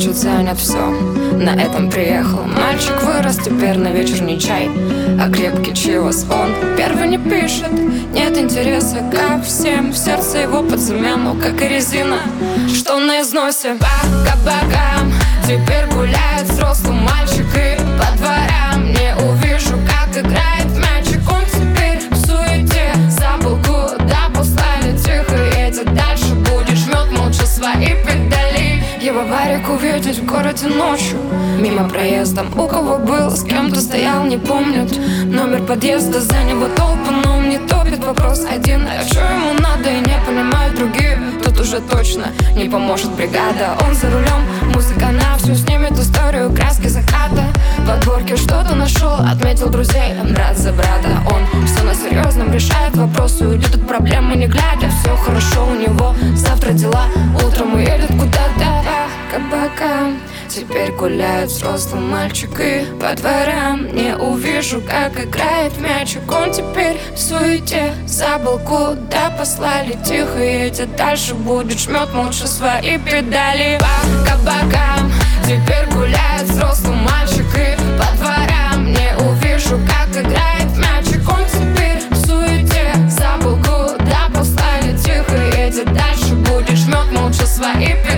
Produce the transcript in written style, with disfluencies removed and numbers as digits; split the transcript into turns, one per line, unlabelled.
Значит, занят все. На этом приехал мальчик, вырос теперь на вечерний чай. А крепкий чивос он первый не пишет. Нет интереса ко всем. В сердце его под замену, как и резина, что на износе. По кабакам теперь гуляет взрослый мальчик. И по дворам не увижу, как играет в мячик. Он теперь в суете, забыл, куда послали. Тихо едет дальше, будет жмет молча свои педали. Его варик увидеть в городе ночью, мимо проездом. У кого был, с кем-то стоял, не помнит номер подъезда. За него толпа, но он не топит. Вопрос один: а что ему надо? И не понимают другие. Тут уже точно не поможет бригада. Он за рулем, музыка на всю, снимет историю краски заката. В подборке что-то нашел, отметил друзей, брат за брата. Он все на серьезном решает вопросы, уйдет от проблемы не глядя. Все хорошо у него, завтра дела, утром уедет куда-то. По кабакам теперь гуляет взрослый мальчик. И по дворам не увижу, как играет в мячик. Он теперь в суете, забыл, куда послали. Тихо едет дальше, будет жмет молча свои педали. По кабакам теперь гуляет взрослый мальчик. И по дворам не увижу, как играет в мячик. Он теперь в суете, забыл, куда послали. Тихо едет дальше, будет жмет молча свои педали.